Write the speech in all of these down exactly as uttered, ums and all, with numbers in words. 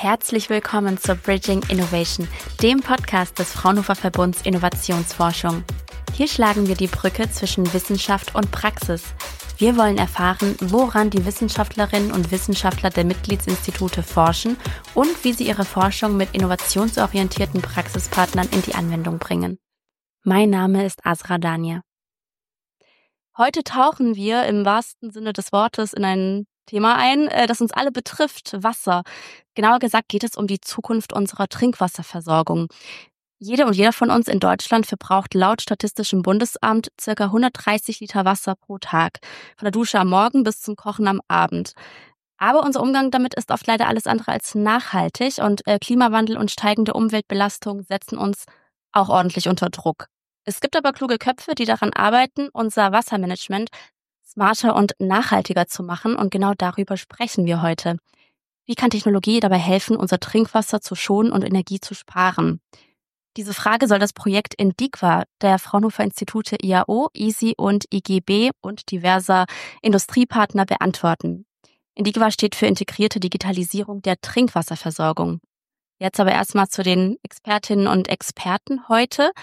Herzlich willkommen zur Bridging Innovation, dem Podcast des Fraunhofer Verbunds Innovationsforschung. Hier schlagen wir die Brücke zwischen Wissenschaft und Praxis. Wir wollen erfahren, woran die Wissenschaftlerinnen und Wissenschaftler der Mitgliedsinstitute forschen und wie sie ihre Forschung mit innovationsorientierten Praxispartnern in die Anwendung bringen. Mein Name ist Azra Dania. Heute tauchen wir im wahrsten Sinne des Wortes in ein Thema ein, das uns alle betrifft, Wasser. Genauer gesagt geht es um die Zukunft unserer Trinkwasserversorgung. Jede und jeder von uns in Deutschland verbraucht laut Statistischem Bundesamt ca. hundertdreißig Liter Wasser pro Tag, von der Dusche am Morgen bis zum Kochen am Abend. Aber unser Umgang damit ist oft leider alles andere als nachhaltig und äh, Klimawandel und steigende Umweltbelastung setzen uns auch ordentlich unter Druck. Es gibt aber kluge Köpfe, die daran arbeiten, unser Wassermanagement smarter und nachhaltiger zu machen, und genau darüber sprechen wir heute. Wie kann Technologie dabei helfen, unser Trinkwasser zu schonen und Energie zu sparen? Diese Frage soll das Projekt INDIGWA der Fraunhofer Institute I A O, I S I und I G B und diverser Industriepartner beantworten. INDIGWA steht für Integrierte Digitalisierung der Trinkwasserversorgung. Jetzt aber erstmal zu den Expertinnen und Experten heute.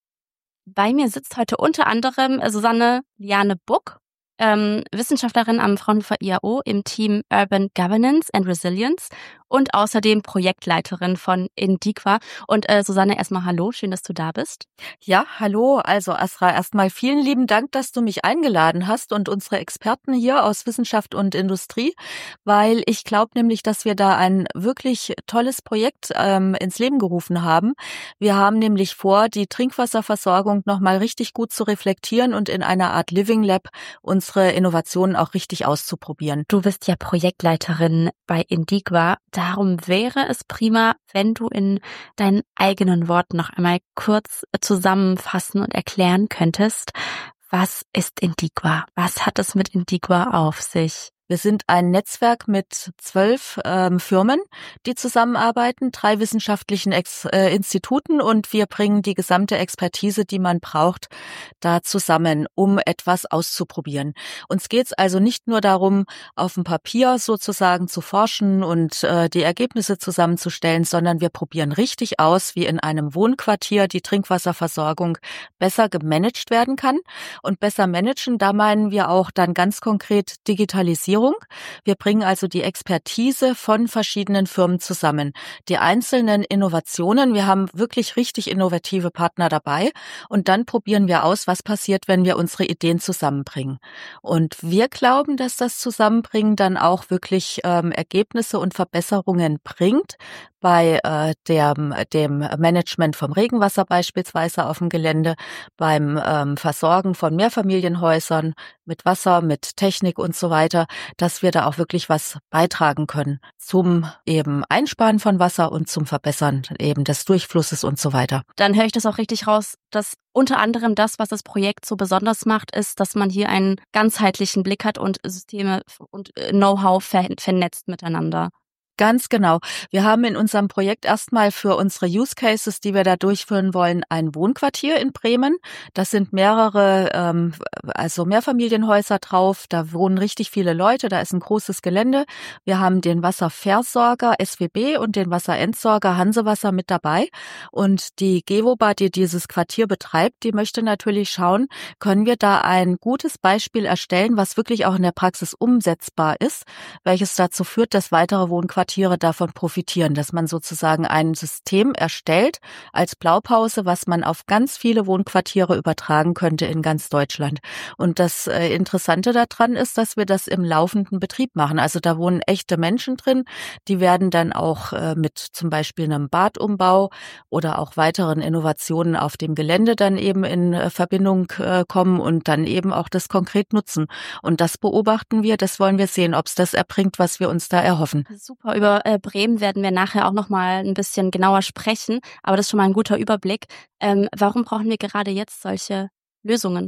Bei mir sitzt heute unter anderem Susanne Liane Buck, ähm, Wissenschaftlerin am Fraunhofer I A O im Team Urban Governance and Resilience und außerdem Projektleiterin von INDIGWA. Und äh, Susanne, erstmal hallo, schön, dass du da bist. Ja, hallo. Also Azra, erstmal vielen lieben Dank, dass du mich eingeladen hast und unsere Experten hier aus Wissenschaft und Industrie, weil ich glaube nämlich, dass wir da ein wirklich tolles Projekt ähm, ins Leben gerufen haben. Wir haben nämlich vor, die Trinkwasserversorgung nochmal richtig gut zu reflektieren und in einer Art Living Lab unsere Innovationen auch richtig auszuprobieren. Du bist ja Projektleiterin bei INDIGWA. Darum wäre es prima, wenn du in deinen eigenen Worten noch einmal kurz zusammenfassen und erklären könntest, was ist INDIGWA? Was hat es mit INDIGWA auf sich? Wir sind ein Netzwerk mit zwölf ähm, Firmen, die zusammenarbeiten, drei wissenschaftlichen Ex- äh, Instituten, und wir bringen die gesamte Expertise, die man braucht, da zusammen, um etwas auszuprobieren. Uns geht es also nicht nur darum, auf dem Papier sozusagen zu forschen und äh, die Ergebnisse zusammenzustellen, sondern wir probieren richtig aus, wie in einem Wohnquartier die Trinkwasserversorgung besser gemanagt werden kann. Und besser managen, da meinen wir auch dann ganz konkret Digitalisierung. Wir bringen also die Expertise von verschiedenen Firmen zusammen. Die einzelnen Innovationen, wir haben wirklich richtig innovative Partner dabei, und dann probieren wir aus, was passiert, wenn wir unsere Ideen zusammenbringen. Und wir glauben, dass das Zusammenbringen dann auch wirklich ähm, Ergebnisse und Verbesserungen bringt bei äh, der, dem Management vom Regenwasser beispielsweise auf dem Gelände, beim ähm, Versorgen von Mehrfamilienhäusern mit Wasser, mit Technik und so weiter, dass wir da auch wirklich was beitragen können zum eben Einsparen von Wasser und zum Verbessern eben des Durchflusses und so weiter. Dann höre ich das auch richtig raus, dass unter anderem das, was das Projekt so besonders macht, ist, dass man hier einen ganzheitlichen Blick hat und Systeme und Know-how ver- vernetzt miteinander. Ganz genau. Wir haben in unserem Projekt erstmal für unsere Use Cases, die wir da durchführen wollen, ein Wohnquartier in Bremen. Das sind mehrere, ähm, also Mehrfamilienhäuser drauf. Da wohnen richtig viele Leute. Da ist ein großes Gelände. Wir haben den Wasserversorger S W B und den Wasserentsorger Hansewasser mit dabei. Und die Gewoba, die dieses Quartier betreibt, die möchte natürlich schauen, können wir da ein gutes Beispiel erstellen, was wirklich auch in der Praxis umsetzbar ist, welches dazu führt, dass weitere Wohnquartiere davon profitieren, dass man sozusagen ein System erstellt als Blaupause, was man auf ganz viele Wohnquartiere übertragen könnte in ganz Deutschland. Und das äh, Interessante daran ist, dass wir das im laufenden Betrieb machen. Also da wohnen echte Menschen drin, die werden dann auch äh, mit zum Beispiel einem Badumbau oder auch weiteren Innovationen auf dem Gelände dann eben in äh, Verbindung äh, kommen und dann eben auch das konkret nutzen. Und das beobachten wir, das wollen wir sehen, ob es das erbringt, was wir uns da erhoffen. Super. Über äh, Bremen werden wir nachher auch noch mal ein bisschen genauer sprechen, aber das ist schon mal ein guter Überblick. Ähm, warum brauchen wir gerade jetzt solche Lösungen?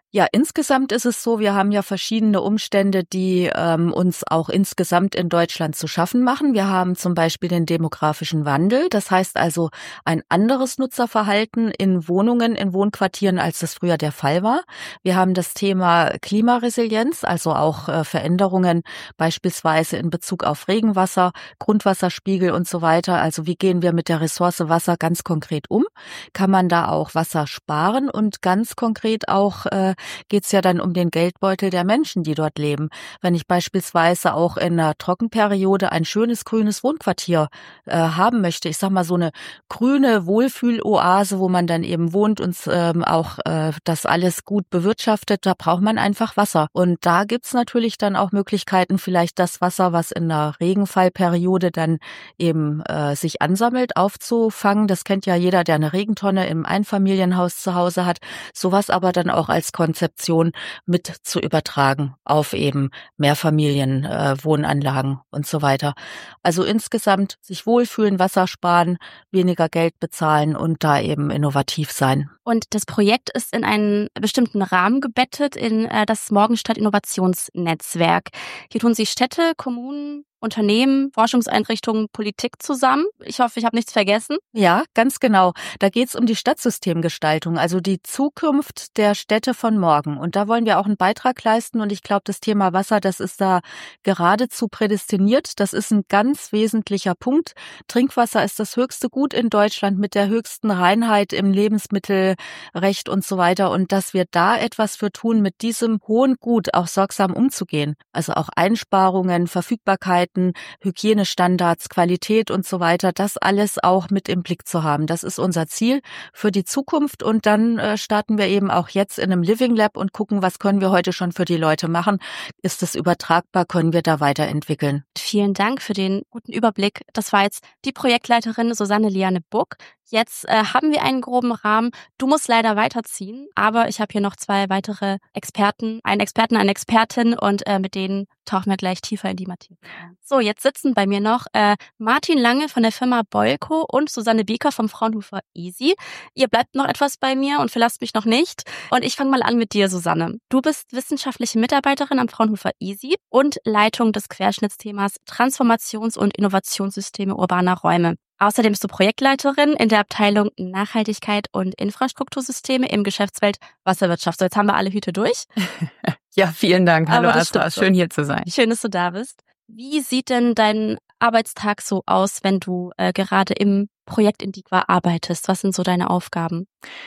Ja, insgesamt ist es so, wir haben ja verschiedene Umstände, die ähm, uns auch insgesamt in Deutschland zu schaffen machen. Wir haben zum Beispiel den demografischen Wandel. Das heißt also ein anderes Nutzerverhalten in Wohnungen, in Wohnquartieren, als das früher der Fall war. Wir haben das Thema Klimaresilienz, also auch äh, Veränderungen beispielsweise in Bezug auf Regenwasser, Grundwasserspiegel und so weiter. Also wie gehen wir mit der Ressource Wasser ganz konkret um? Kann man da auch Wasser sparen? Und ganz konkret auch äh, geht es ja dann um den Geldbeutel der Menschen, die dort leben. Wenn ich beispielsweise auch in einer Trockenperiode ein schönes grünes Wohnquartier äh, haben möchte, ich sag mal so eine grüne Wohlfühloase, wo man dann eben wohnt und ähm, auch äh, das alles gut bewirtschaftet, da braucht man einfach Wasser. Und da gibt's natürlich dann auch Möglichkeiten, vielleicht das Wasser, was in der Regenfallperiode dann eben äh, sich ansammelt, aufzufangen. Das kennt ja jeder, der eine Regentonne im Einfamilienhaus zu Hause hat. Sowas aber dann auch als Konzeption mit zu übertragen auf eben Mehrfamilien, äh, Wohnanlagen und so weiter. Also insgesamt sich wohlfühlen, Wasser sparen, weniger Geld bezahlen und da eben innovativ sein. Und das Projekt ist in einen bestimmten Rahmen gebettet, in äh, das Morgenstadt Innovationsnetzwerk. Hier tun Sie Städte, Kommunen, Unternehmen, Forschungseinrichtungen, Politik zusammen. Ich hoffe, ich habe nichts vergessen. Ja, ganz genau. Da geht's um die Stadtsystemgestaltung, also die Zukunft der Städte von morgen. Und da wollen wir auch einen Beitrag leisten. Und ich glaube, das Thema Wasser, das ist da geradezu prädestiniert. Das ist ein ganz wesentlicher Punkt. Trinkwasser ist das höchste Gut in Deutschland mit der höchsten Reinheit im Lebensmittelrecht und so weiter. Und dass wir da etwas für tun, mit diesem hohen Gut auch sorgsam umzugehen. Also auch Einsparungen, Verfügbarkeit, Hygienestandards, Qualität und so weiter, das alles auch mit im Blick zu haben. Das ist unser Ziel für die Zukunft und dann äh, starten wir eben auch jetzt in einem Living Lab und gucken, was können wir heute schon für die Leute machen. Ist es übertragbar, können wir da weiterentwickeln. Vielen Dank für den guten Überblick. Das war jetzt die Projektleiterin Susanne Liane Buck. Jetzt äh, haben wir einen groben Rahmen. Du musst leider weiterziehen, aber ich habe hier noch zwei weitere Experten, einen Experten, eine Expertin und äh, mit denen tauchen wir gleich tiefer in die Materie. So, jetzt sitzen bei mir noch äh, Martin Lange von der Firma Boilco und Susanne Bieker vom Fraunhofer ESI. Ihr bleibt noch etwas bei mir und verlasst mich noch nicht. Und ich fange mal an mit dir, Susanne. Du bist wissenschaftliche Mitarbeiterin am Fraunhofer ESI und Leitung des Querschnittsthemas Transformations- und Innovationssysteme urbaner Räume. Außerdem bist du Projektleiterin in der Abteilung Nachhaltigkeit und Infrastruktursysteme im Geschäftsfeld Wasserwirtschaft. So, jetzt haben wir alle Hüte durch. Ja, vielen Dank. Hallo Astra, schön hier zu sein. Schön, dass du da bist. Wie sieht denn dein Arbeitstag so aus, wenn du äh, gerade im Projekt Indiqua arbeitest? Was sind so deine Aufgaben?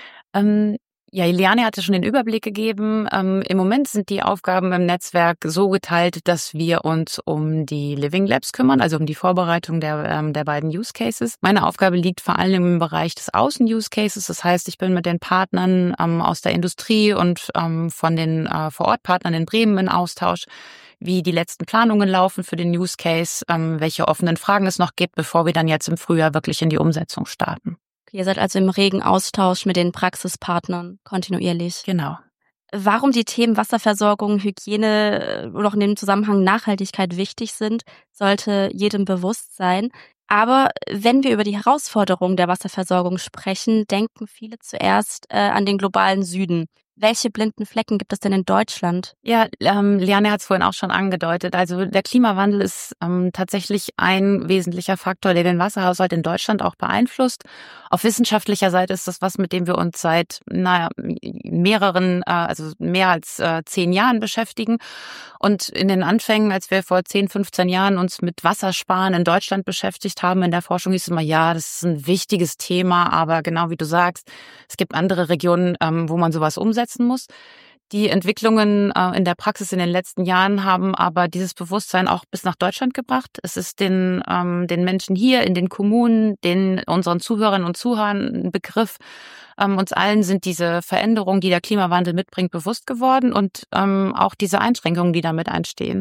Ähm, Ja, Liane hatte schon den Überblick gegeben. Ähm, Im Moment sind die Aufgaben im Netzwerk so geteilt, dass wir uns um die Living Labs kümmern, also um die Vorbereitung der, ähm, der beiden Use Cases. Meine Aufgabe liegt vor allem im Bereich des Außen-Use Cases. Das heißt, ich bin mit den Partnern ähm, aus der Industrie und ähm, von den äh, Vor-Ort-Partnern in Bremen in Austausch, wie die letzten Planungen laufen für den Use Case, ähm, welche offenen Fragen es noch gibt, bevor wir dann jetzt im Frühjahr wirklich in die Umsetzung starten. Ihr seid also im regen Austausch mit den Praxispartnern kontinuierlich. Genau. Warum die Themen Wasserversorgung, Hygiene oder auch in dem Zusammenhang Nachhaltigkeit wichtig sind, sollte jedem bewusst sein. Aber wenn wir über die Herausforderungen der Wasserversorgung sprechen, denken viele zuerst äh, an den globalen Süden. Welche blinden Flecken gibt es denn in Deutschland? Ja, ähm, Liane hat es vorhin auch schon angedeutet. Also der Klimawandel ist ähm, tatsächlich ein wesentlicher Faktor, der den Wasserhaushalt in Deutschland auch beeinflusst. Auf wissenschaftlicher Seite ist das was, mit dem wir uns seit naja, mehreren, äh, also mehr als äh, zehn Jahren beschäftigen. Und in den Anfängen, als wir vor zehn, fünfzehn Jahren uns mit Wassersparen in Deutschland beschäftigt haben, in der Forschung hieß es immer, ja, das ist ein wichtiges Thema, aber genau wie du sagst, es gibt andere Regionen, ähm, wo man sowas umsetzt muss. Die Entwicklungen äh, in der Praxis in den letzten Jahren haben aber dieses Bewusstsein auch bis nach Deutschland gebracht. Es ist den, ähm, den Menschen hier in den Kommunen, den unseren Zuhörern und Zuhörern ein Begriff. Ähm, uns allen sind diese Veränderungen, die der Klimawandel mitbringt, bewusst geworden und ähm, auch diese Einschränkungen, die damit einstehen.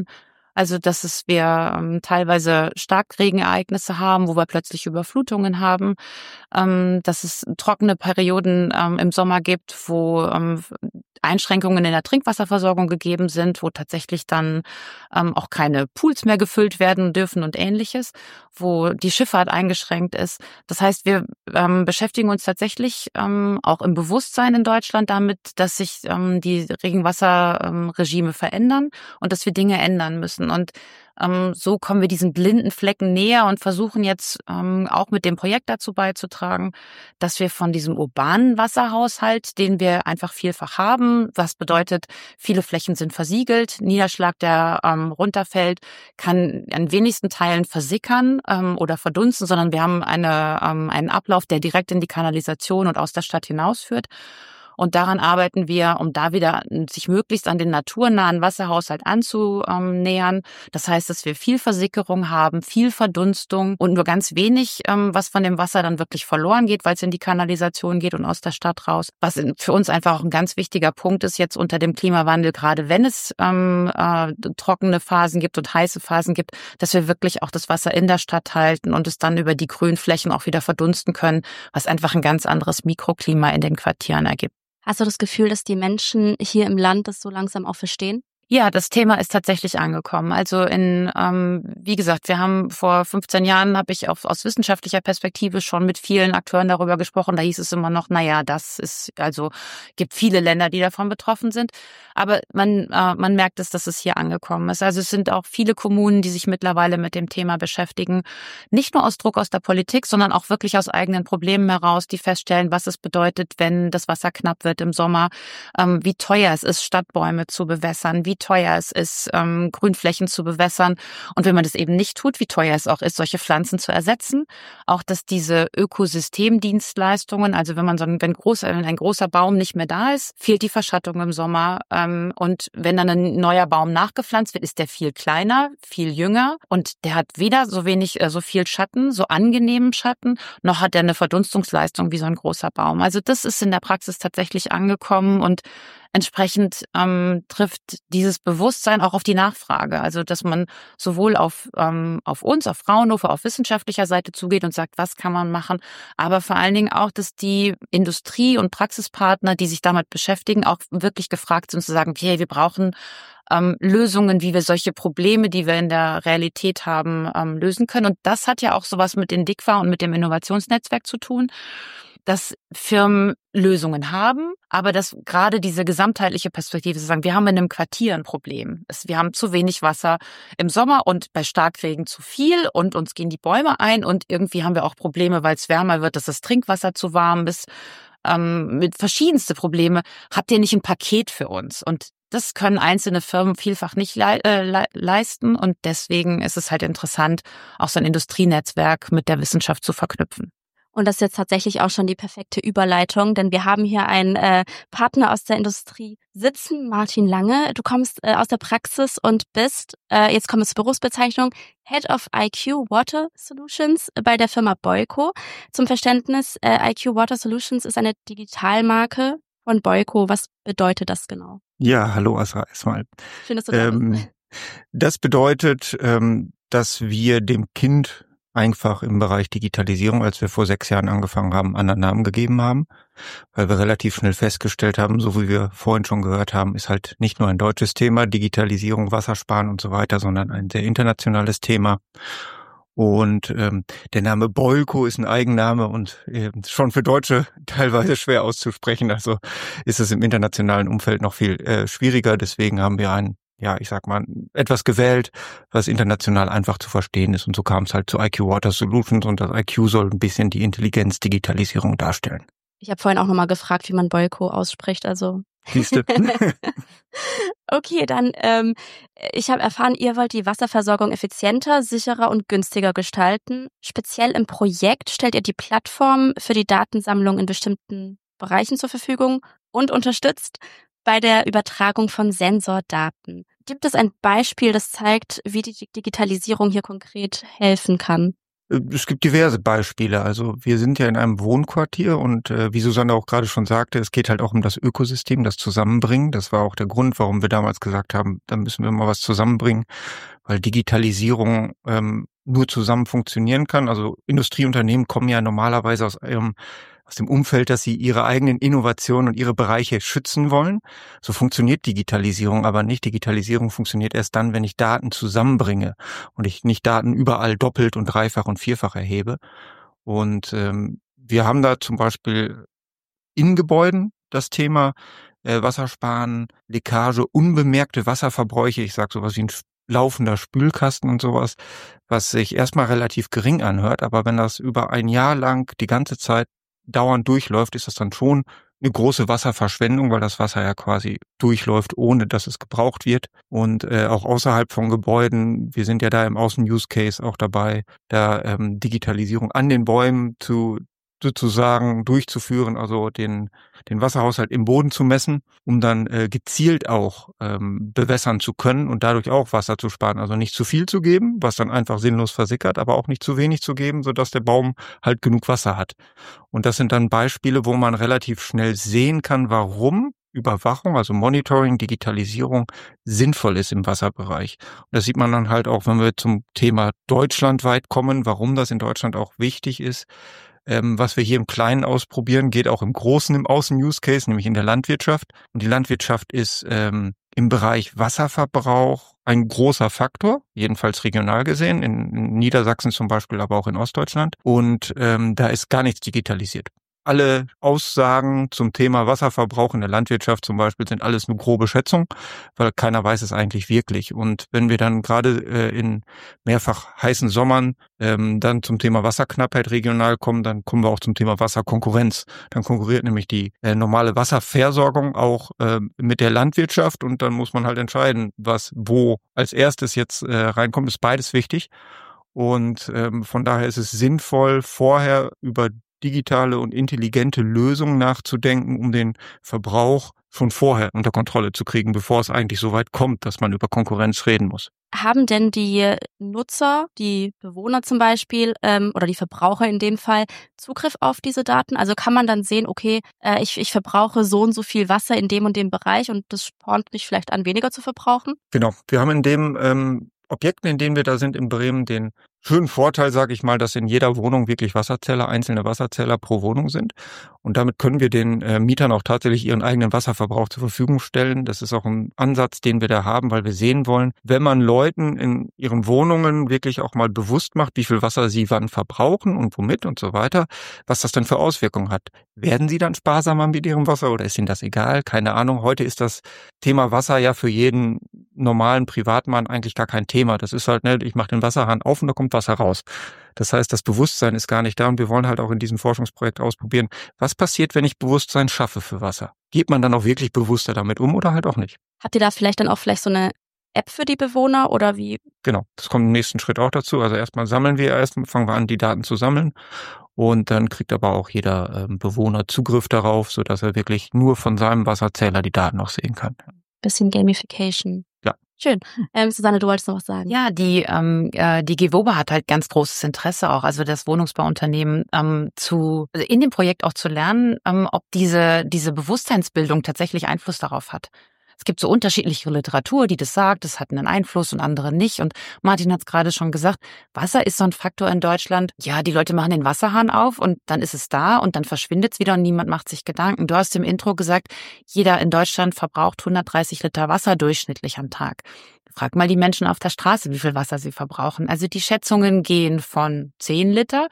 Also, dass es wir ähm, teilweise Starkregenereignisse haben, wo wir plötzlich Überflutungen haben, ähm, dass es trockene Perioden ähm, im Sommer gibt, wo ähm, Einschränkungen in der Trinkwasserversorgung gegeben sind, wo tatsächlich dann ähm, auch keine Pools mehr gefüllt werden dürfen und Ähnliches, wo die Schifffahrt eingeschränkt ist. Das heißt, wir ähm, beschäftigen uns tatsächlich ähm, auch im Bewusstsein in Deutschland damit, dass sich ähm, die Regenwasserregime ähm, verändern und dass wir Dinge ändern müssen. Und ähm, so kommen wir diesen blinden Flecken näher und versuchen jetzt ähm, auch mit dem Projekt dazu beizutragen, dass wir von diesem urbanen Wasserhaushalt, den wir einfach vielfach haben, was bedeutet, viele Flächen sind versiegelt, Niederschlag, der ähm, runterfällt, kann an wenigsten Teilen versickern ähm, oder verdunsten, sondern wir haben eine, ähm, einen Ablauf, der direkt in die Kanalisation und aus der Stadt hinausführt. Und daran arbeiten wir, um da wieder sich möglichst an den naturnahen Wasserhaushalt anzunähern. Das heißt, dass wir viel Versickerung haben, viel Verdunstung und nur ganz wenig, was von dem Wasser dann wirklich verloren geht, weil es in die Kanalisation geht und aus der Stadt raus. Was für uns einfach auch ein ganz wichtiger Punkt ist jetzt unter dem Klimawandel, gerade wenn es ähm, äh, trockene Phasen gibt und heiße Phasen gibt, dass wir wirklich auch das Wasser in der Stadt halten und es dann über die Grünflächen auch wieder verdunsten können, was einfach ein ganz anderes Mikroklima in den Quartieren ergibt. Hast du das Gefühl, dass die Menschen hier im Land das so langsam auch verstehen? Ja, das Thema ist tatsächlich angekommen. Also in, ähm, wie gesagt, wir haben vor fünfzehn Jahren, habe ich auf, aus wissenschaftlicher Perspektive schon mit vielen Akteuren darüber gesprochen. Da hieß es immer noch, na ja, das ist, also gibt viele Länder, die davon betroffen sind. Aber man, äh, man merkt es, dass es hier angekommen ist. Also es sind auch viele Kommunen, die sich mittlerweile mit dem Thema beschäftigen. Nicht nur aus Druck aus der Politik, sondern auch wirklich aus eigenen Problemen heraus, die feststellen, was es bedeutet, wenn das Wasser knapp wird im Sommer, ähm, wie teuer es ist, Stadtbäume zu bewässern, wie teuer es ist, ähm, Grünflächen zu bewässern. Und wenn man das eben nicht tut, wie teuer es auch ist, solche Pflanzen zu ersetzen. Auch, dass diese Ökosystemdienstleistungen, also wenn man so ein, wenn, groß, wenn ein großer Baum nicht mehr da ist, fehlt die Verschattung im Sommer. Ähm, und wenn dann ein neuer Baum nachgepflanzt wird, ist der viel kleiner, viel jünger und der hat weder so wenig, äh, so viel Schatten, so angenehmen Schatten, noch hat er eine Verdunstungsleistung wie so ein großer Baum. Also das ist in der Praxis tatsächlich angekommen und entsprechend ähm, trifft dieses Bewusstsein auch auf die Nachfrage. Also dass man sowohl auf ähm, auf uns, auf Fraunhofer, auf wissenschaftlicher Seite zugeht und sagt, was kann man machen, aber vor allen Dingen auch, dass die Industrie- und Praxispartner, die sich damit beschäftigen, auch wirklich gefragt sind zu sagen, okay, wir brauchen ähm, Lösungen, wie wir solche Probleme, die wir in der Realität haben, ähm, lösen können. Und das hat ja auch sowas mit den D I C W A und mit dem Innovationsnetzwerk zu tun, dass Firmen Lösungen haben, aber dass gerade diese gesamtheitliche Perspektive zu sagen, wir haben in einem Quartier ein Problem. Wir haben zu wenig Wasser im Sommer und bei Starkregen zu viel und uns gehen die Bäume ein und irgendwie haben wir auch Probleme, weil es wärmer wird, dass das Trinkwasser zu warm ist, ähm, mit verschiedenste Probleme. Habt ihr nicht ein Paket für uns? Und das können einzelne Firmen vielfach nicht le- äh, le- leisten und deswegen ist es halt interessant, auch so ein Industrienetzwerk mit der Wissenschaft zu verknüpfen. Und das ist jetzt tatsächlich auch schon die perfekte Überleitung, denn wir haben hier einen äh, Partner aus der Industrie sitzen, Martin Lange. Du kommst äh, aus der Praxis und bist, äh, jetzt kommt es zur Berufsbezeichnung, Head of I Q Water Solutions bei der Firma Boyco. Zum Verständnis, äh, I Q Water Solutions ist eine Digitalmarke von Boyco. Was bedeutet das genau? Ja, hallo Asra erstmal. Schön, dass du da ähm, bist. Das bedeutet, ähm, dass wir dem Kind einfach im Bereich Digitalisierung, als wir vor sechs Jahren angefangen haben, anderen Namen gegeben haben, weil wir relativ schnell festgestellt haben, so wie wir vorhin schon gehört haben, ist halt nicht nur ein deutsches Thema, Digitalisierung, Wassersparen und so weiter, sondern ein sehr internationales Thema. Und ähm, der Name Boyco ist ein Eigenname und äh, schon für Deutsche teilweise schwer auszusprechen, also ist es im internationalen Umfeld noch viel äh, schwieriger, deswegen haben wir einen, ja, ich sag mal, etwas gewählt, was international einfach zu verstehen ist. Und so kam es halt zu I Q Water Solutions und das I Q soll ein bisschen die Intelligenz-Digitalisierung darstellen. Ich habe vorhin auch nochmal gefragt, wie man Boyco ausspricht, also. Siehste? Okay, dann, ähm, ich habe erfahren, ihr wollt die Wasserversorgung effizienter, sicherer und günstiger gestalten. Speziell im Projekt stellt ihr die Plattform für die Datensammlung in bestimmten Bereichen zur Verfügung und unterstützt bei der Übertragung von Sensordaten. Gibt es ein Beispiel, das zeigt, wie die Digitalisierung hier konkret helfen kann? Es gibt diverse Beispiele. Also wir sind ja in einem Wohnquartier und äh, wie Susanne auch gerade schon sagte, es geht halt auch um das Ökosystem, das Zusammenbringen. Das war auch der Grund, warum wir damals gesagt haben, da müssen wir mal was zusammenbringen, weil Digitalisierung ähm, nur zusammen funktionieren kann. Also Industrieunternehmen kommen ja normalerweise aus ihrem aus dem Umfeld, dass sie ihre eigenen Innovationen und ihre Bereiche schützen wollen. So funktioniert Digitalisierung aber nicht. Digitalisierung funktioniert erst dann, wenn ich Daten zusammenbringe und ich nicht Daten überall doppelt und dreifach und vierfach erhebe. Und ähm, wir haben da zum Beispiel in Gebäuden das Thema äh, Wassersparen, Leckage, unbemerkte Wasserverbräuche. Ich sage sowas wie ein laufender Spülkasten und sowas, was sich erstmal relativ gering anhört. Aber wenn das über ein Jahr lang die ganze Zeit dauernd durchläuft, ist das dann schon eine große Wasserverschwendung, weil das Wasser ja quasi durchläuft, ohne dass es gebraucht wird. Und äh, auch außerhalb von Gebäuden, wir sind ja da im Außen-Use-Case auch dabei, da ähm, Digitalisierung an den Bäumen zu sozusagen durchzuführen, also den den Wasserhaushalt im Boden zu messen, um dann äh, gezielt auch ähm, bewässern zu können und dadurch auch Wasser zu sparen. Also nicht zu viel zu geben, was dann einfach sinnlos versickert, aber auch nicht zu wenig zu geben, sodass der Baum halt genug Wasser hat. Und das sind dann Beispiele, wo man relativ schnell sehen kann, warum Überwachung, also Monitoring, Digitalisierung sinnvoll ist im Wasserbereich. Und das sieht man dann halt auch, wenn wir zum Thema deutschlandweit kommen, warum das in Deutschland auch wichtig ist. Ähm, was wir hier im Kleinen ausprobieren, geht auch im Großen im Außen-Use-Case, nämlich in der Landwirtschaft. Und die Landwirtschaft ist ähm, im Bereich Wasserverbrauch ein großer Faktor, jedenfalls regional gesehen, in, in Niedersachsen zum Beispiel, aber auch in Ostdeutschland. Und ähm, da ist gar nichts digitalisiert. Alle Aussagen zum Thema Wasserverbrauch in der Landwirtschaft zum Beispiel sind alles nur grobe Schätzung, weil keiner weiß es eigentlich wirklich. Und wenn wir dann gerade äh, in mehrfach heißen Sommern ähm, dann zum Thema Wasserknappheit regional kommen, dann kommen wir auch zum Thema Wasserkonkurrenz. Dann konkurriert nämlich die äh, normale Wasserversorgung auch äh, mit der Landwirtschaft und dann muss man halt entscheiden, was wo als erstes jetzt äh, reinkommt. Ist beides wichtig. Und ähm, von daher ist es sinnvoll, vorher über digitale und intelligente Lösungen nachzudenken, um den Verbrauch schon vorher unter Kontrolle zu kriegen, bevor es eigentlich so weit kommt, dass man über Konkurrenz reden muss. Haben denn die Nutzer, die Bewohner zum Beispiel ähm, oder die Verbraucher in dem Fall Zugriff auf diese Daten? Also kann man dann sehen, okay, äh, ich, ich verbrauche so und so viel Wasser in dem und dem Bereich und das spornt mich vielleicht an, weniger zu verbrauchen? Genau, wir haben in dem ähm, Objekten, in denen wir da sind in Bremen, den schönen Vorteil, sage ich mal, dass in jeder Wohnung wirklich Wasserzähler, einzelne Wasserzähler pro Wohnung sind. Und damit können wir den äh, Mietern auch tatsächlich ihren eigenen Wasserverbrauch zur Verfügung stellen. Das ist auch ein Ansatz, den wir da haben, weil wir sehen wollen, wenn man Leuten in ihren Wohnungen wirklich auch mal bewusst macht, wie viel Wasser sie wann verbrauchen und womit und so weiter, was das dann für Auswirkungen hat. Werden sie dann sparsamer mit ihrem Wasser oder ist ihnen das egal? Keine Ahnung. Heute ist das Thema Wasser ja für jeden normalen Privatmann eigentlich gar kein Thema. Das ist halt, ne, ich mache den Wasserhahn auf und da kommt Wasser raus. Das heißt, das Bewusstsein ist gar nicht da und wir wollen halt auch in diesem Forschungsprojekt ausprobieren, was passiert, wenn ich Bewusstsein schaffe für Wasser? Geht man dann auch wirklich bewusster damit um oder halt auch nicht? Habt ihr da vielleicht dann auch vielleicht so eine App für die Bewohner oder wie? Genau, das kommt im nächsten Schritt auch dazu. Also erstmal sammeln wir, erst fangen wir an, die Daten zu sammeln und dann kriegt aber auch jeder ähm, Bewohner Zugriff darauf, sodass er wirklich nur von seinem Wasserzähler die Daten noch sehen kann. Bisschen Gamification. Ja. Schön. Ähm, Susanne, du wolltest noch was sagen. Ja, die ähm, äh, die Gewoba hat halt ganz großes Interesse auch, also das Wohnungsbauunternehmen ähm, zu also in dem Projekt auch zu lernen, ähm, ob diese diese Bewusstseinsbildung tatsächlich Einfluss darauf hat. Es gibt so unterschiedliche Literatur, die das sagt, das hat einen Einfluss und andere nicht. Und Martin hat es gerade schon gesagt, Wasser ist so ein Faktor in Deutschland. Ja, die Leute machen den Wasserhahn auf und dann ist es da und dann verschwindet es wieder und niemand macht sich Gedanken. Du hast im Intro gesagt, jeder in Deutschland verbraucht hundertdreißig Liter Wasser durchschnittlich am Tag. Frag mal die Menschen auf der Straße, wie viel Wasser sie verbrauchen. Also die Schätzungen gehen von zehn Liter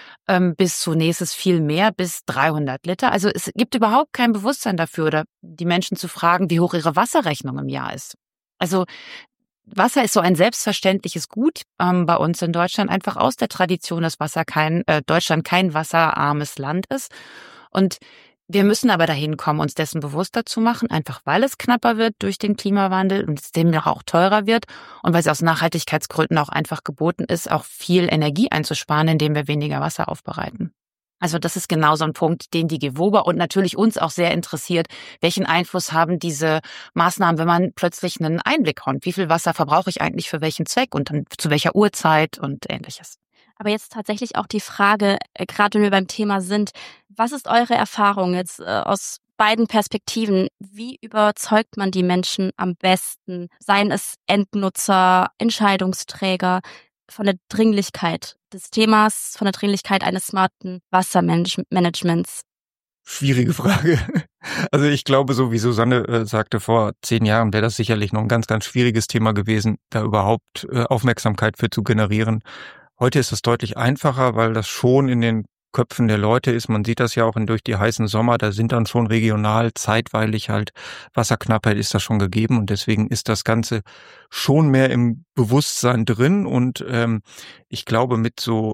bis zu nächstes viel mehr, bis dreihundert Liter. Also es gibt überhaupt kein Bewusstsein dafür oder die Menschen zu fragen, wie hoch ihre Wasserrechnung im Jahr ist. Also Wasser ist so ein selbstverständliches Gut ähm, bei uns in Deutschland, einfach aus der Tradition, dass Wasser kein, äh, Deutschland kein wasserarmes Land ist. Und wir müssen aber dahin kommen, uns dessen bewusster zu machen, einfach weil es knapper wird durch den Klimawandel und es demnach auch teurer wird und weil es aus Nachhaltigkeitsgründen auch einfach geboten ist, auch viel Energie einzusparen, indem wir weniger Wasser aufbereiten. Also das ist genau so ein Punkt, den die Gewoba und natürlich uns auch sehr interessiert. Welchen Einfluss haben diese Maßnahmen, wenn man plötzlich einen Einblick hat? Wie viel Wasser verbrauche ich eigentlich für welchen Zweck und dann zu welcher Uhrzeit und Ähnliches? Aber jetzt tatsächlich auch die Frage, äh, gerade wenn wir beim Thema sind, was ist eure Erfahrung jetzt äh, aus beiden Perspektiven? Wie überzeugt man die Menschen am besten, seien es Endnutzer, Entscheidungsträger, von der Dringlichkeit des Themas, von der Dringlichkeit eines smarten Wassermanagements? Schwierige Frage. Also ich glaube, so wie Susanne äh, sagte, vor zehn Jahren wäre das sicherlich noch ein ganz, ganz schwieriges Thema gewesen, da überhaupt äh, Aufmerksamkeit für zu generieren. Heute ist es deutlich einfacher, weil das schon in den Köpfen der Leute ist. Man sieht das ja auch in, durch die heißen Sommer, da sind dann schon regional, zeitweilig halt Wasserknappheit ist da schon gegeben und deswegen ist das Ganze schon mehr im Bewusstsein drin und ähm, ich glaube mit so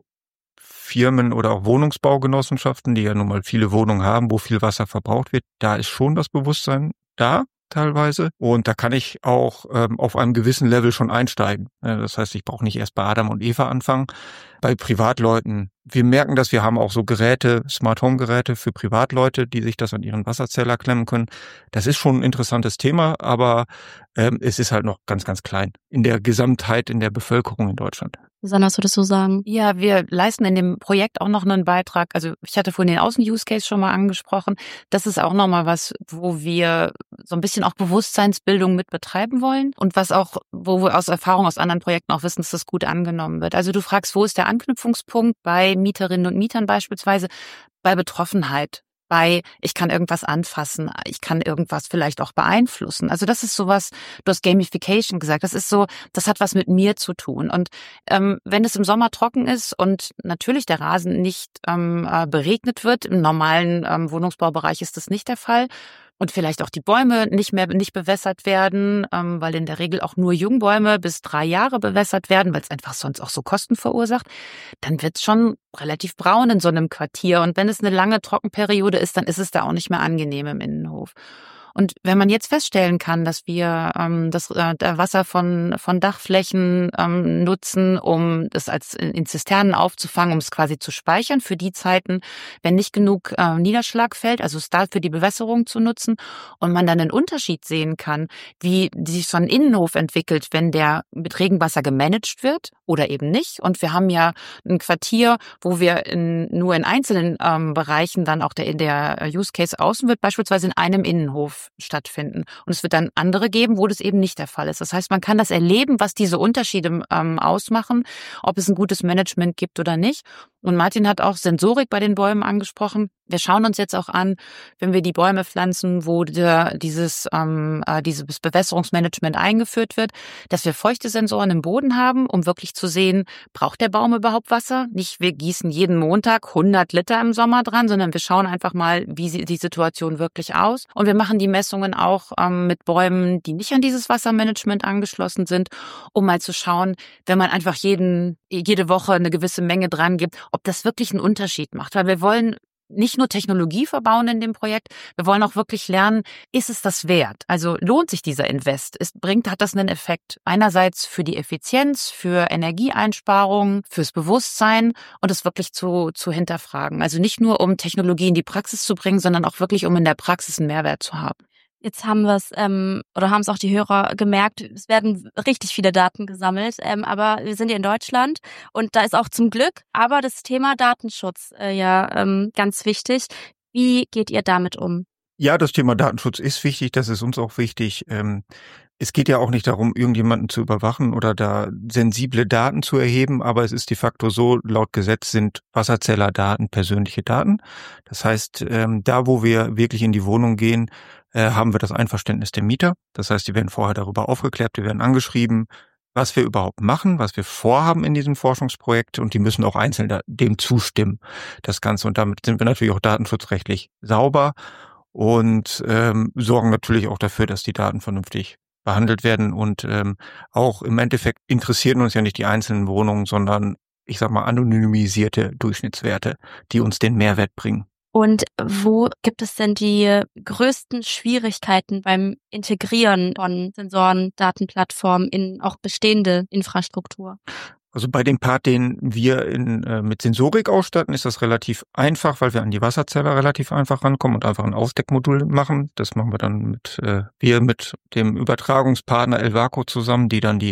Firmen oder auch Wohnungsbaugenossenschaften, die ja nun mal viele Wohnungen haben, wo viel Wasser verbraucht wird, da ist schon das Bewusstsein da teilweise und da kann ich auch ähm, auf einem gewissen Level schon einsteigen. Ja, das heißt, ich brauche nicht erst bei Adam und Eva anfangen. Bei Privatleuten, wir merken das, wir haben auch so Geräte, Smart-Home-Geräte für Privatleute, die sich das an ihren Wasserzähler klemmen können. Das ist schon ein interessantes Thema, aber ähm, es ist halt noch ganz, ganz klein in der Gesamtheit in der Bevölkerung in Deutschland. Susanne, was würdest du sagen? Ja, wir leisten in dem Projekt auch noch einen Beitrag. Also ich hatte vorhin den Außen-Use-Case schon mal angesprochen. Das ist auch nochmal was, wo wir so ein bisschen auch Bewusstseinsbildung mit betreiben wollen und was auch, wo wir aus Erfahrung aus anderen Projekten auch wissen, dass das gut angenommen wird. Also du fragst, wo ist der Anknüpfungspunkt bei Mieterinnen und Mietern beispielsweise? Bei Betroffenheit. Bei, ich kann irgendwas anfassen, ich kann irgendwas vielleicht auch beeinflussen. Also das ist sowas, du hast Gamification gesagt, das ist so, das hat was mit mir zu tun. Und ähm, wenn es im Sommer trocken ist und natürlich der Rasen nicht ähm, beregnet wird, im normalen ähm, Wohnungsbaubereich ist das nicht der Fall, und vielleicht auch die Bäume nicht mehr nicht bewässert werden, ähm, weil in der Regel auch nur Jungbäume bis drei Jahre bewässert werden, weil es einfach sonst auch so Kosten verursacht, dann wird es schon relativ braun in so einem Quartier. Und wenn es eine lange Trockenperiode ist, dann ist es da auch nicht mehr angenehm im Innenhof. Und wenn man jetzt feststellen kann, dass wir ähm, das äh, Wasser von von Dachflächen ähm, nutzen, um das als in Zisternen aufzufangen, um es quasi zu speichern für die Zeiten, wenn nicht genug äh, Niederschlag fällt, also es da für die Bewässerung zu nutzen, und man dann einen Unterschied sehen kann, wie sich so ein Innenhof entwickelt, wenn der mit Regenwasser gemanagt wird oder eben nicht. Und wir haben ja ein Quartier, wo wir in, nur in einzelnen ähm, Bereichen dann auch der, der Use Case außen wird, beispielsweise in einem Innenhof stattfinden. Und es wird dann andere geben, wo das eben nicht der Fall ist. Das heißt, man kann das erleben, was diese Unterschiede ähm, ausmachen, ob es ein gutes Management gibt oder nicht. Und Martin hat auch Sensorik bei den Bäumen angesprochen. Wir schauen uns jetzt auch an, wenn wir die Bäume pflanzen, wo der, dieses, ähm, äh, dieses Bewässerungsmanagement eingeführt wird, dass wir feuchte Sensoren im Boden haben, um wirklich zu sehen, braucht der Baum überhaupt Wasser? Nicht, wir gießen jeden Montag hundert Liter im Sommer dran, sondern wir schauen einfach mal, wie sieht die Situation wirklich aus. Und wir machen die Messungen auch ähm, mit Bäumen, die nicht an dieses Wassermanagement angeschlossen sind, um mal zu schauen, wenn man einfach jeden, jede Woche eine gewisse Menge dran gibt, ob das wirklich einen Unterschied macht. Weil wir wollen nicht nur Technologie verbauen in dem Projekt, wir wollen auch wirklich lernen, ist es das wert? Also lohnt sich dieser Invest? Ist, bringt, hat das einen Effekt? Einerseits für die Effizienz, für Energieeinsparungen, fürs Bewusstsein und es wirklich zu, zu hinterfragen. Also nicht nur, um Technologie in die Praxis zu bringen, sondern auch wirklich, um in der Praxis einen Mehrwert zu haben. Jetzt haben wir es, ähm, oder haben es auch die Hörer gemerkt, es werden richtig viele Daten gesammelt, ähm, aber wir sind ja in Deutschland und da ist auch zum Glück aber das Thema Datenschutz äh, ja ähm, ganz wichtig. Wie geht ihr damit um? Ja, das Thema Datenschutz ist wichtig, das ist uns auch wichtig. Ähm, es geht ja auch nicht darum, irgendjemanden zu überwachen oder da sensible Daten zu erheben, aber es ist de facto so, laut Gesetz sind Wasserzählerdaten persönliche Daten. Das heißt, ähm, da wo wir wirklich in die Wohnung gehen, äh, haben wir das Einverständnis der Mieter. Das heißt, die werden vorher darüber aufgeklärt, wir werden angeschrieben, was wir überhaupt machen, was wir vorhaben in diesem Forschungsprojekt, und die müssen auch einzeln da, dem zustimmen, das Ganze. Und damit sind wir natürlich auch datenschutzrechtlich sauber und ähm, sorgen natürlich auch dafür, dass die Daten vernünftig behandelt werden. Und ähm, auch im Endeffekt interessieren uns ja nicht die einzelnen Wohnungen, sondern, ich sag mal, anonymisierte Durchschnittswerte, die uns den Mehrwert bringen. Und wo gibt es denn die größten Schwierigkeiten beim Integrieren von Sensoren, Datenplattformen in auch bestehende Infrastruktur? Also bei dem Part, den wir in, äh, mit Sensorik ausstatten, ist das relativ einfach, weil wir an die Wasserzähler relativ einfach rankommen und einfach ein Aufdeckmodul machen. Das machen wir dann mit, äh, wir mit dem Übertragungspartner Elvaco zusammen, die dann die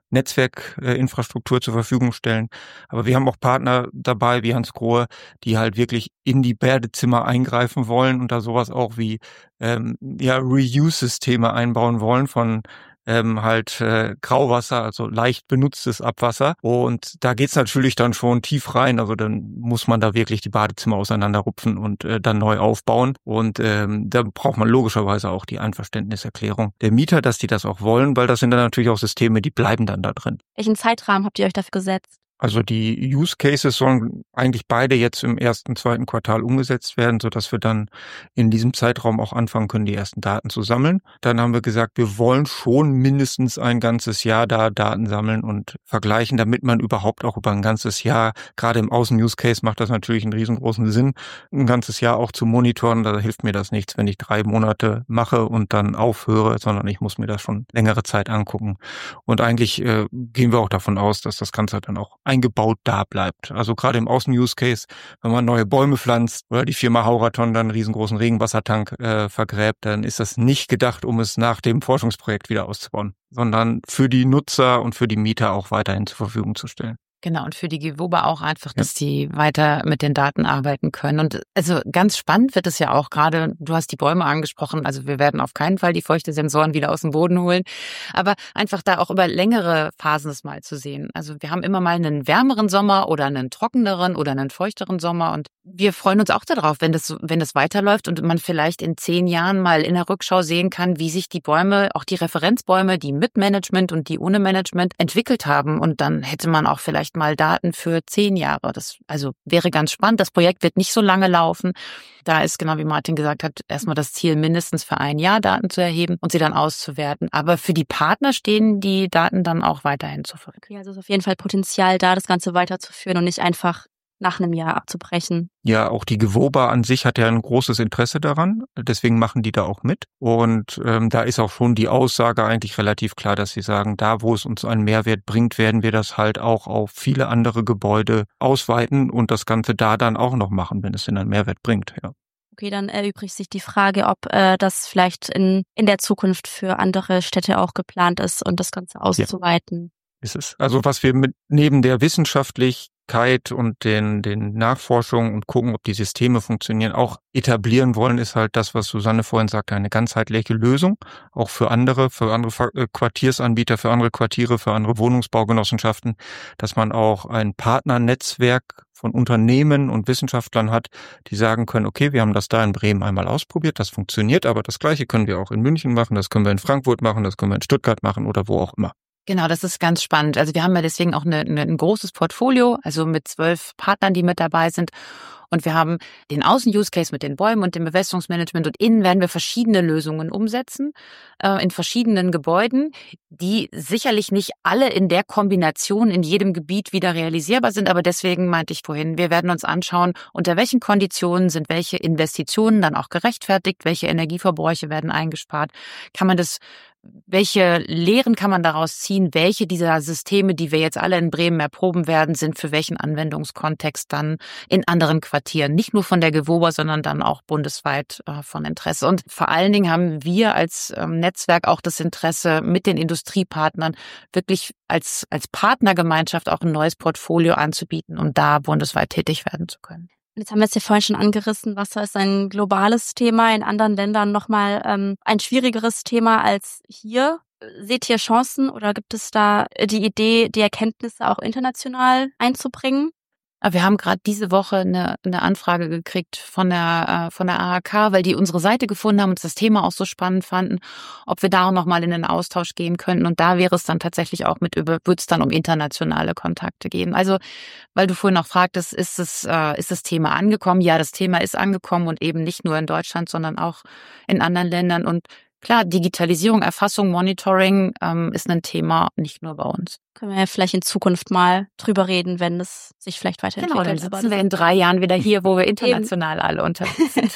Netzwerkinfrastruktur äh, zur Verfügung stellen. Aber wir haben auch Partner dabei, wie Hans Grohe, die halt wirklich in die Badezimmer eingreifen wollen und da sowas auch wie ähm, ja Reuse-Systeme einbauen wollen von ähm, halt äh, Grauwasser, also leicht benutztes Abwasser. Und da geht's natürlich dann schon tief rein. Also dann muss man da wirklich die Badezimmer auseinanderrupfen und äh, dann neu aufbauen. Und ähm, da braucht man logischerweise auch die Einverständniserklärung der Mieter, dass die das auch wollen, weil das sind dann natürlich auch Systeme, die bleiben dann da drin. Welchen Zeitrahmen habt ihr euch dafür gesetzt? Also die Use Cases sollen eigentlich beide jetzt im ersten, zweiten Quartal umgesetzt werden, sodass wir dann in diesem Zeitraum auch anfangen können, die ersten Daten zu sammeln. Dann haben wir gesagt, wir wollen schon mindestens ein ganzes Jahr da Daten sammeln und vergleichen, damit man überhaupt auch über ein ganzes Jahr, gerade im Außen-Use Case macht das natürlich einen riesengroßen Sinn, ein ganzes Jahr auch zu monitoren. Da hilft mir das nichts, wenn ich drei Monate mache und dann aufhöre, sondern ich muss mir das schon längere Zeit angucken. Und eigentlich äh, gehen wir auch davon aus, dass das Ganze dann auch eingebaut da bleibt. Also gerade im Außen-Use-Case, wenn man neue Bäume pflanzt oder die Firma Hauraton dann einen riesengroßen Regenwassertank äh, vergräbt, dann ist das nicht gedacht, um es nach dem Forschungsprojekt wieder auszubauen, sondern für die Nutzer und für die Mieter auch weiterhin zur Verfügung zu stellen. Genau, und für die Gewober auch einfach, dass ja. die weiter mit den Daten arbeiten können. Und also ganz spannend wird es ja auch gerade, du hast die Bäume angesprochen, also wir werden auf keinen Fall die Feuchtesensoren wieder aus dem Boden holen, aber einfach da auch über längere Phasen das mal zu sehen. Also wir haben immer mal einen wärmeren Sommer oder einen trockeneren oder einen feuchteren Sommer und wir freuen uns auch darauf, wenn das, wenn das weiterläuft und man vielleicht in zehn Jahren mal in der Rückschau sehen kann, wie sich die Bäume, auch die Referenzbäume, die mit Management und die ohne Management entwickelt haben. Und dann hätte man auch vielleicht mal Daten für zehn Jahre. Das also wäre ganz spannend. Das Projekt wird nicht so lange laufen. Da ist, genau wie Martin gesagt hat, erstmal das Ziel, mindestens für ein Jahr Daten zu erheben und sie dann auszuwerten. Aber für die Partner stehen die Daten dann auch weiterhin zur Verfügung. Okay, also ist auf jeden Fall Potenzial da, das Ganze weiterzuführen und nicht einfach nach einem Jahr abzubrechen. Ja, auch die Gewoba an sich hat ja ein großes Interesse daran, deswegen machen die da auch mit. Und ähm, da ist auch schon die Aussage eigentlich relativ klar, dass sie sagen, da wo es uns einen Mehrwert bringt, werden wir das halt auch auf viele andere Gebäude ausweiten und das Ganze da dann auch noch machen, wenn es denn einen Mehrwert bringt, ja. Okay, dann erübrigt sich die Frage, ob äh, das vielleicht in in der Zukunft für andere Städte auch geplant ist und das Ganze auszuweiten. Ja. Ist es. Also was wir mit neben der Wissenschaftlichkeit und den den Nachforschungen und gucken, ob die Systeme funktionieren, auch etablieren wollen, ist halt das, was Susanne vorhin sagte, eine ganzheitliche Lösung, auch für andere, für andere Quartiersanbieter, für andere Quartiere, für andere Wohnungsbaugenossenschaften, dass man auch ein Partnernetzwerk von Unternehmen und Wissenschaftlern hat, die sagen können, okay, wir haben das da in Bremen einmal ausprobiert, das funktioniert, aber das Gleiche können wir auch in München machen, das können wir in Frankfurt machen, das können wir in Stuttgart machen oder wo auch immer. Genau, das ist ganz spannend. Also wir haben ja deswegen auch eine, eine, ein großes Portfolio, also mit zwölf Partnern, die mit dabei sind. Und wir haben den Außen-Use-Case mit den Bäumen und dem Bewässerungsmanagement. Und innen werden wir verschiedene Lösungen umsetzen, äh, in verschiedenen Gebäuden, die sicherlich nicht alle in der Kombination in jedem Gebiet wieder realisierbar sind. Aber deswegen meinte ich vorhin, wir werden uns anschauen, unter welchen Konditionen sind welche Investitionen dann auch gerechtfertigt, welche Energieverbräuche werden eingespart. Kann man das Welche Lehren kann man daraus ziehen? Welche dieser Systeme, die wir jetzt alle in Bremen erproben werden, sind für welchen Anwendungskontext dann in anderen Quartieren? Nicht nur von der Gewoba, sondern dann auch bundesweit äh, von Interesse. Und vor allen Dingen haben wir als ähm, Netzwerk auch das Interesse, mit den Industriepartnern wirklich als, als Partnergemeinschaft auch ein neues Portfolio anzubieten und da bundesweit tätig werden zu können. Jetzt haben wir es ja vorhin schon angerissen, Wasser ist ein globales Thema, in anderen Ländern nochmal ähm, ein schwierigeres Thema als hier. Seht ihr Chancen oder gibt es da die Idee, die Erkenntnisse auch international einzubringen? Wir haben gerade diese Woche eine, eine Anfrage gekriegt von der äh, von der A H K, weil die unsere Seite gefunden haben und das Thema auch so spannend fanden, ob wir da auch nochmal in den Austausch gehen könnten. Und da wäre es dann tatsächlich auch mit über, wird es dann um internationale Kontakte gehen. Also, weil du vorhin auch fragtest, ist es äh, ist das Thema angekommen? Ja, das Thema ist angekommen und eben nicht nur in Deutschland, sondern auch in anderen Ländern. Und klar, Digitalisierung, Erfassung, Monitoring ähm, ist ein Thema, nicht nur bei uns. Können wir ja vielleicht in Zukunft mal drüber reden, wenn es sich vielleicht weiterentwickelt. Genau, dann sitzen wir in drei Jahren wieder hier, wo wir international eben alle unterwegs sind.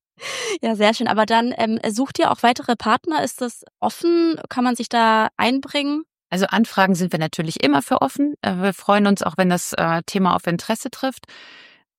Ja, sehr schön. Aber dann ähm, sucht ihr auch weitere Partner? Ist das offen? Kann man sich da einbringen? Also Anfragen sind wir natürlich immer für offen. Wir freuen uns auch, wenn das Thema auf Interesse trifft.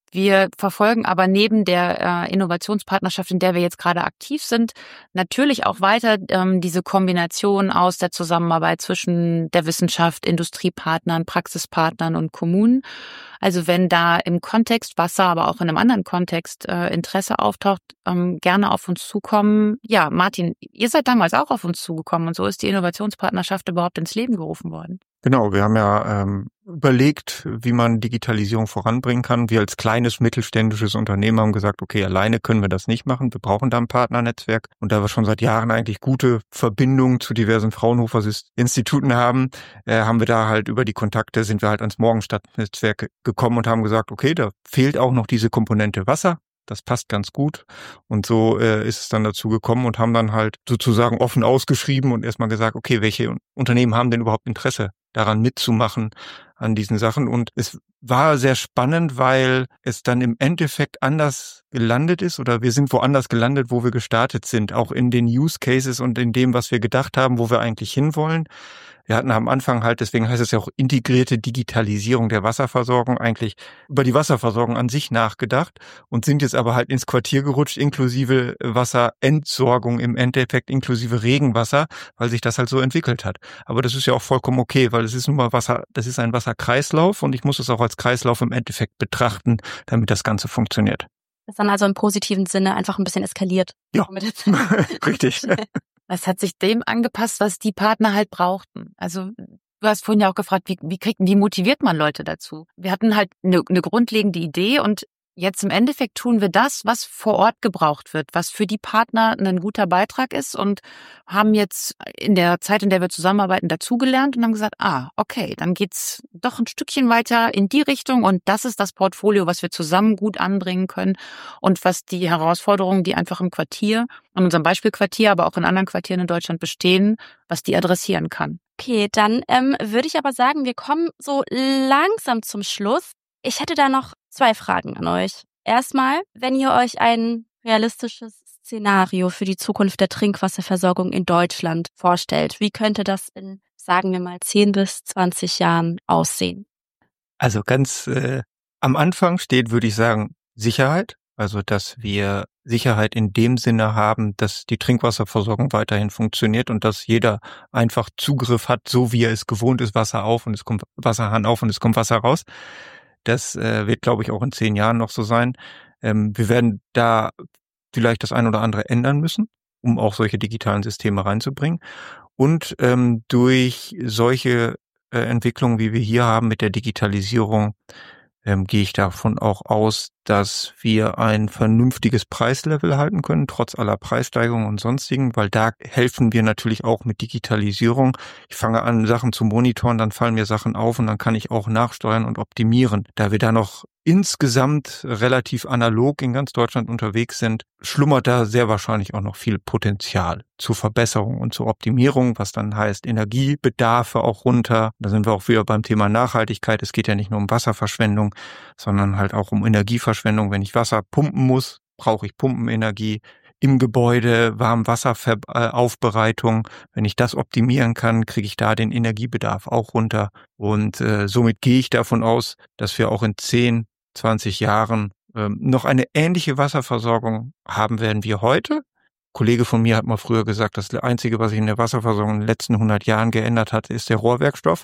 Wir verfolgen aber neben der äh, Innovationspartnerschaft, in der wir jetzt gerade aktiv sind, natürlich auch weiter ähm, diese Kombination aus der Zusammenarbeit zwischen der Wissenschaft, Industriepartnern, Praxispartnern und Kommunen. Also wenn da im Kontext Wasser, aber auch in einem anderen Kontext äh, Interesse auftaucht, ähm, gerne auf uns zukommen. Ja, Martin, ihr seid damals auch auf uns zugekommen und so ist die Innovationspartnerschaft überhaupt ins Leben gerufen worden. Genau, wir haben ja ähm, überlegt, wie man Digitalisierung voranbringen kann. Wir als kleines mittelständisches Unternehmen haben gesagt, okay, alleine können wir das nicht machen. Wir brauchen da ein Partnernetzwerk. Und da wir schon seit Jahren eigentlich gute Verbindungen zu diversen Fraunhofer-Instituten haben, äh, haben wir da halt über die Kontakte, sind wir halt ans Morgenstadt-Netzwerk gekommen und haben gesagt, okay, da fehlt auch noch diese Komponente Wasser. Das passt ganz gut. Und so äh, ist es dann dazu gekommen und haben dann halt sozusagen offen ausgeschrieben und erstmal gesagt, okay, welche Unternehmen haben denn überhaupt Interesse daran mitzumachen an diesen Sachen? Und es war sehr spannend, weil es dann im Endeffekt anders gelandet ist oder wir sind woanders gelandet, wo wir gestartet sind, auch in den Use Cases und in dem, was wir gedacht haben, wo wir eigentlich hinwollen. Wir hatten am Anfang halt, deswegen heißt es ja auch integrierte Digitalisierung der Wasserversorgung, eigentlich über die Wasserversorgung an sich nachgedacht und sind jetzt aber halt ins Quartier gerutscht, inklusive Wasserentsorgung im Endeffekt, inklusive Regenwasser, weil sich das halt so entwickelt hat. Aber das ist ja auch vollkommen okay, weil es ist nun mal Wasser, das ist ein Wasserkreislauf und ich muss es auch als Kreislauf im Endeffekt betrachten, damit das Ganze funktioniert. Das ist dann also im positiven Sinne einfach ein bisschen eskaliert. Ja, richtig. Es hat sich dem angepasst, was die Partner halt brauchten. Also du hast vorhin ja auch gefragt, wie, wie kriegt, wie motiviert man Leute dazu? Wir hatten halt eine, eine grundlegende Idee und jetzt im Endeffekt tun wir das, was vor Ort gebraucht wird, was für die Partner ein guter Beitrag ist und haben jetzt in der Zeit, in der wir zusammenarbeiten, dazugelernt und haben gesagt, ah, okay, dann geht's doch ein Stückchen weiter in die Richtung und das ist das Portfolio, was wir zusammen gut anbringen können und was die Herausforderungen, die einfach im Quartier, in unserem Beispielquartier, aber auch in anderen Quartieren in Deutschland bestehen, was die adressieren kann. Okay, dann ähm, würde ich aber sagen, wir kommen so langsam zum Schluss. Ich hätte da noch zwei Fragen an euch. Erstmal, wenn ihr euch ein realistisches Szenario für die Zukunft der Trinkwasserversorgung in Deutschland vorstellt, wie könnte das in, sagen wir mal, zehn bis zwanzig Jahren aussehen? Also ganz äh, am Anfang steht, würde ich sagen, Sicherheit. Also, dass wir Sicherheit in dem Sinne haben, dass die Trinkwasserversorgung weiterhin funktioniert und dass jeder einfach Zugriff hat, so wie er es gewohnt ist, Wasser auf und es kommt Wasserhahn auf und es kommt Wasser raus. Das äh, wird, glaube ich, auch in zehn Jahren noch so sein. Ähm, wir werden da vielleicht das ein oder andere ändern müssen, um auch solche digitalen Systeme reinzubringen. Und ähm, durch solche äh, Entwicklungen, wie wir hier haben mit der Digitalisierung, ähm, gehe ich davon auch aus, dass wir ein vernünftiges Preislevel halten können, trotz aller Preissteigerungen und sonstigen, weil da helfen wir natürlich auch mit Digitalisierung. Ich fange an, Sachen zu monitoren, dann fallen mir Sachen auf und dann kann ich auch nachsteuern und optimieren. Da wir da noch insgesamt relativ analog in ganz Deutschland unterwegs sind, schlummert da sehr wahrscheinlich auch noch viel Potenzial zur Verbesserung und zur Optimierung, was dann heißt Energiebedarfe auch runter. Da sind wir auch wieder beim Thema Nachhaltigkeit. Es geht ja nicht nur um Wasserverschwendung, sondern halt auch um Energieverschwendung. Wenn ich Wasser pumpen muss, brauche ich Pumpenenergie. Im Gebäude Warmwasseraufbereitung. Wenn ich das optimieren kann, kriege ich da den Energiebedarf auch runter. Und äh, somit gehe ich davon aus, dass wir auch in zehn, zwanzig Jahren äh, noch eine ähnliche Wasserversorgung haben werden wie heute. Ein Kollege von mir hat mal früher gesagt, das Einzige, was sich in der Wasserversorgung in den letzten hundert Jahren geändert hat, ist der Rohrwerkstoff.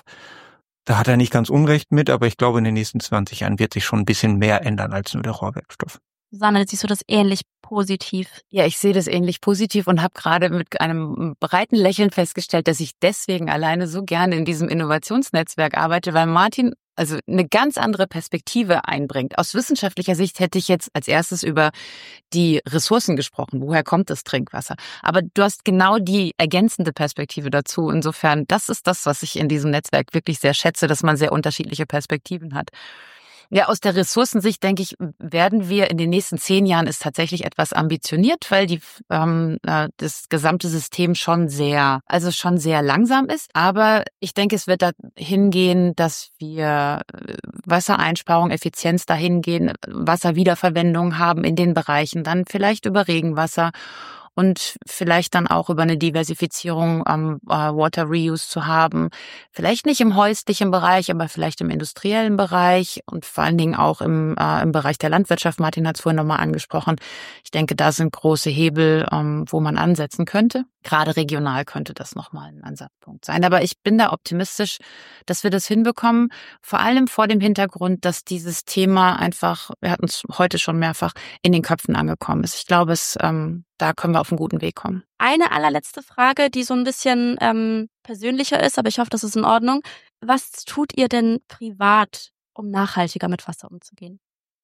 Da hat er nicht ganz Unrecht mit, aber ich glaube, in den nächsten zwanzig Jahren wird sich schon ein bisschen mehr ändern als nur der Rohrwerkstoff. Susanne, siehst du das ähnlich positiv? Ja, ich sehe das ähnlich positiv und habe gerade mit einem breiten Lächeln festgestellt, dass ich deswegen alleine so gerne in diesem Innovationsnetzwerk arbeite, weil Martin also eine ganz andere Perspektive einbringt. Aus wissenschaftlicher Sicht hätte ich jetzt als erstes über die Ressourcen gesprochen. Woher kommt das Trinkwasser? Aber du hast genau die ergänzende Perspektive dazu. Insofern, das ist das, was ich in diesem Netzwerk wirklich sehr schätze, dass man sehr unterschiedliche Perspektiven hat. Ja, aus der Ressourcensicht, denke ich, werden wir in den nächsten zehn Jahren ist tatsächlich etwas ambitioniert, weil die ähm, das gesamte System schon sehr, also schon sehr langsam ist. Aber ich denke, es wird dahin gehen, dass wir Wassereinsparung, Effizienz dahin gehen, Wasserwiederverwendung haben in den Bereichen, dann vielleicht über Regenwasser. und vielleicht dann auch über eine Diversifizierung am äh, Water Reuse zu haben. Vielleicht nicht im häuslichen Bereich, aber vielleicht im industriellen Bereich und vor allen Dingen auch im, äh, im Bereich der Landwirtschaft. Martin hat es vorhin nochmal angesprochen. Ich denke, da sind große Hebel, ähm, wo man ansetzen könnte. Gerade regional könnte das nochmal ein Ansatzpunkt sein. Aber ich bin da optimistisch, dass wir das hinbekommen. Vor allem vor dem Hintergrund, dass dieses Thema einfach, wir hatten es heute schon mehrfach, in den Köpfen angekommen ist. Ich glaube, es, ähm, da können wir auf einen guten Weg kommen. Eine allerletzte Frage, die so ein bisschen ähm, persönlicher ist, aber ich hoffe, das ist in Ordnung. Was tut ihr denn privat, um nachhaltiger mit Wasser umzugehen?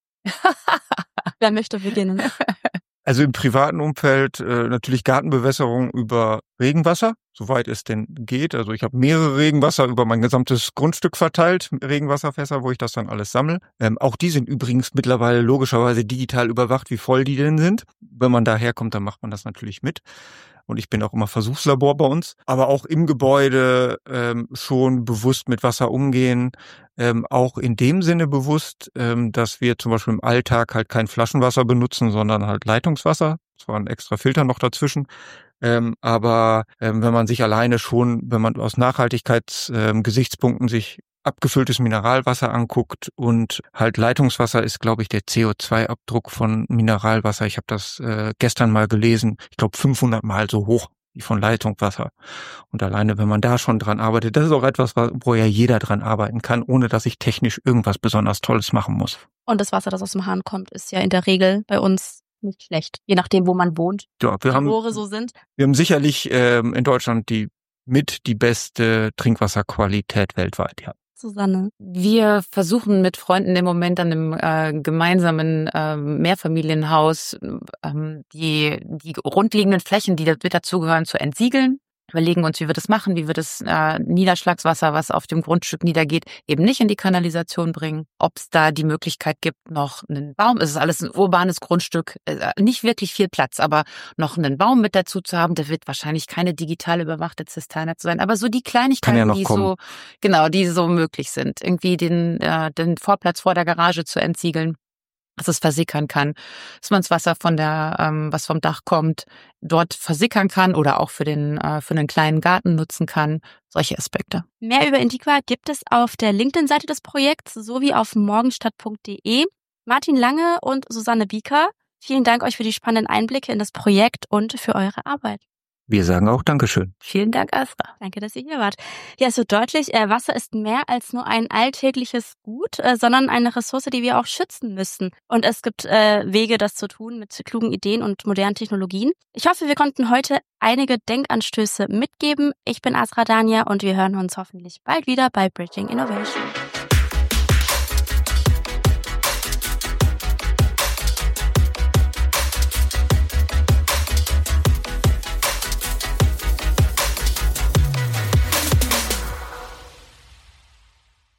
Wer möchte beginnen? Also im privaten Umfeld äh, natürlich Gartenbewässerung über Regenwasser, soweit es denn geht. Also ich habe mehrere Regenwasser über mein gesamtes Grundstück verteilt, Regenwasserfässer, wo ich das dann alles sammle. Ähm, auch die sind übrigens mittlerweile logischerweise digital überwacht, wie voll die denn sind. Wenn man daherkommt, dann macht man das natürlich mit. Und ich bin auch immer Versuchslabor bei uns. Aber auch im Gebäude ähm, schon bewusst mit Wasser umgehen. Ähm, auch in dem Sinne bewusst, ähm, dass wir zum Beispiel im Alltag halt kein Flaschenwasser benutzen, sondern halt Leitungswasser. Zwar ein extra Filter noch dazwischen. Ähm, aber ähm, wenn man sich alleine schon, wenn man aus Nachhaltigkeitsgesichtspunkten ähm, sich abgefülltes Mineralwasser anguckt und halt Leitungswasser ist, glaube ich, der C O zwei Abdruck von Mineralwasser. Ich habe das äh, gestern mal gelesen. Ich glaube fünfhundert Mal so hoch wie von Leitungswasser. Und alleine, wenn man da schon dran arbeitet, das ist auch etwas, wo ja jeder dran arbeiten kann, ohne dass ich technisch irgendwas besonders Tolles machen muss. Und das Wasser, das aus dem Hahn kommt, ist ja in der Regel bei uns nicht schlecht, je nachdem, wo man wohnt. Ja, wir die haben, Rohre so sind. Wir haben sicherlich ähm, in Deutschland die mit die beste Trinkwasserqualität weltweit, ja. Susanne. Wir versuchen mit Freunden im Moment an einem äh, gemeinsamen äh, Mehrfamilienhaus ähm, die, die grundlegenden Flächen, die mit dazugehören, zu entsiegeln. Überlegen uns, wie wir das machen, wie wir das äh, Niederschlagswasser, was auf dem Grundstück niedergeht, eben nicht in die Kanalisation bringen. Ob es da die Möglichkeit gibt, noch einen Baum, es ist alles ein urbanes Grundstück, äh, nicht wirklich viel Platz, aber noch einen Baum mit dazu zu haben, da wird wahrscheinlich keine digital überwachte Zisterne zu sein. Aber so die Kleinigkeiten, ja die kommen. so genau, die so möglich sind, irgendwie den, äh, den Vorplatz vor der Garage zu entsiegeln, dass es versickern kann, dass man das Wasser von der, ähm, was vom Dach kommt, dort versickern kann oder auch für den, äh, für einen kleinen Garten nutzen kann. Solche Aspekte. Mehr über Indiqua gibt es auf der LinkedIn-Seite des Projekts sowie auf morgenstadt punkt de. Martin Lange und Susanne Bieker, vielen Dank euch für die spannenden Einblicke in das Projekt und für eure Arbeit. Wir sagen auch Dankeschön. Vielen Dank, Asra. Danke, dass ihr hier wart. Ja, es wird deutlich, äh, Wasser ist mehr als nur ein alltägliches Gut, äh, sondern eine Ressource, die wir auch schützen müssen. Und es gibt äh, Wege, das zu tun mit klugen Ideen und modernen Technologien. Ich hoffe, wir konnten heute einige Denkanstöße mitgeben. Ich bin Asra Dania und wir hören uns hoffentlich bald wieder bei Bridging Innovation.